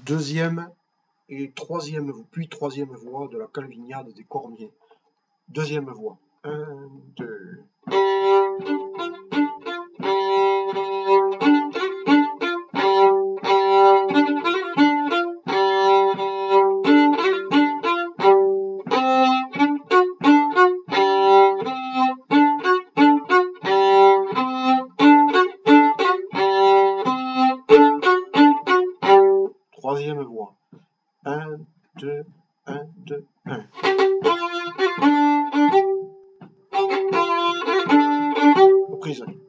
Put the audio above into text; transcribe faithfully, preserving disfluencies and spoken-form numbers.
deuxième et troisième, puis troisième voix de la Calvignade des Cormier. Deuxième voix. Un, deux. Troisième voix. Un, deux, un, deux, un. Reprise.